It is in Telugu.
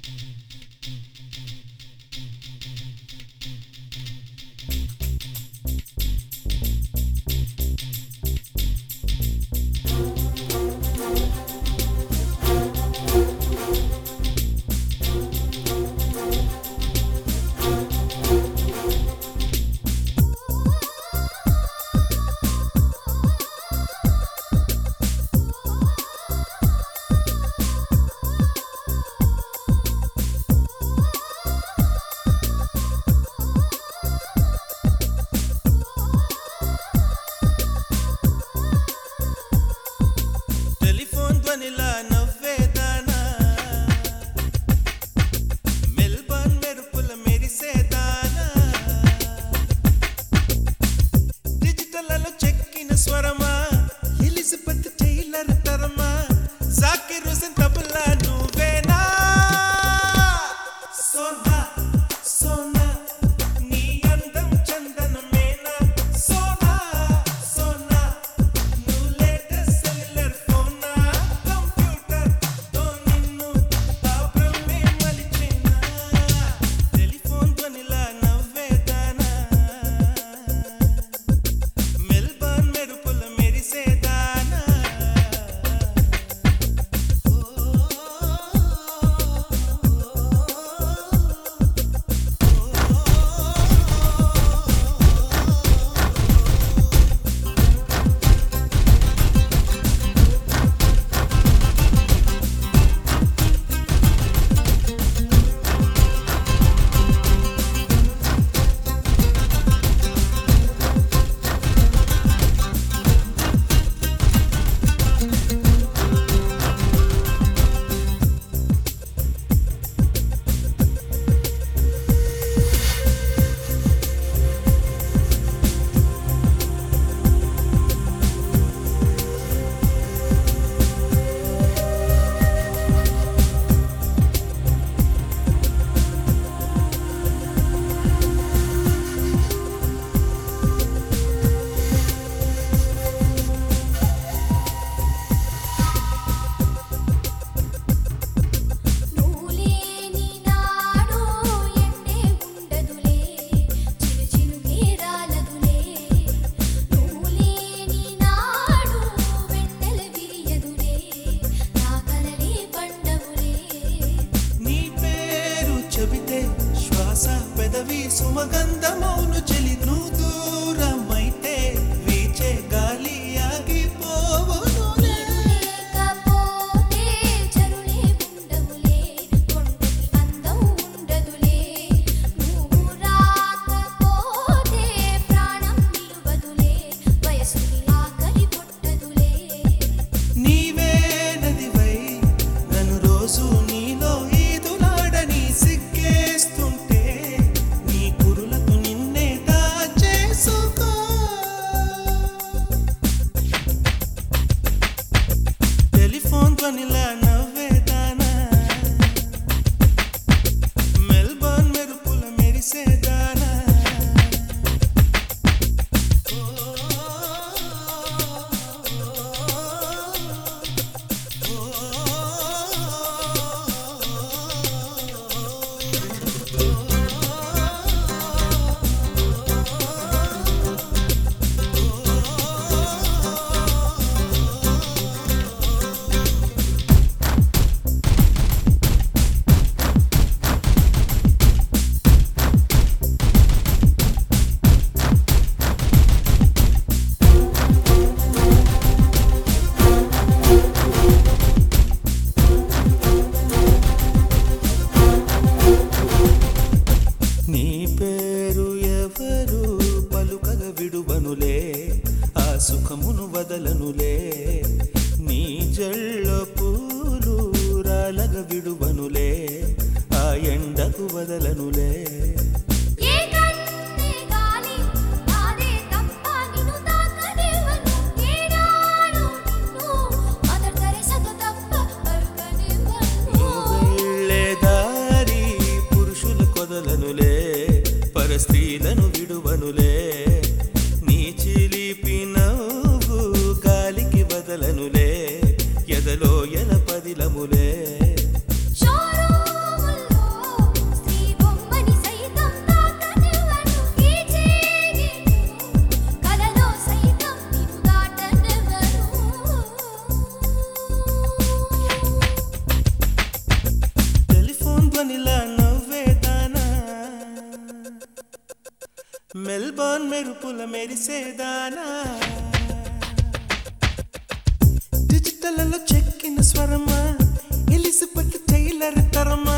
సుమగంధమౌను చెలి నువ్వు దూరమైతే వీచే గాలి ఆగిపోవును లేకపోతే చరులే ఉండవులే కొండకి అందం ఉండదులే నువ్వు రాకపోతే ప్రాణం నిలువదులే వయసుకి ఆకలి పుట్టదులే నీవే నదివై నన్ను రోజు నీలో ఈదులాడని సిగ్గేస్తుంటే నీ కురులకు నిన్నే దాచేసుకో టెలిఫోన్ ధ్వనిలా నవ్వేదానా మెల్బోర్న్ మెరుపుల మెరిసేదానా నీ పేరు ఎవరు పలుకగ విడువనులే ఆ సుఖమును వదలనులే నీ జళ్ళ పూలు రాలగ విడువనులే ఆ ఎండకు వదలనులే ఏ కన్నే గాలి నాదే తప్ప నిన్ను తాకనివ్వను ఏనాడు నిన్ను మదర్ తెరెసాతో తప్ప అరుగనివ్వను వెళ్ళే దారి పురుషుల కొదలనులే పరస్త్రీలను విడువనులే నీ చిలిపి నవ్వు గాలికి వదలనులే ఎదలో ఎల పదిలములే షోరూముల్లో మెరుపుల మెరిసేదానా డిజిటల్లో చెక్కిన స్వరమా ఎలిజబెత్ టైలర్ తరమా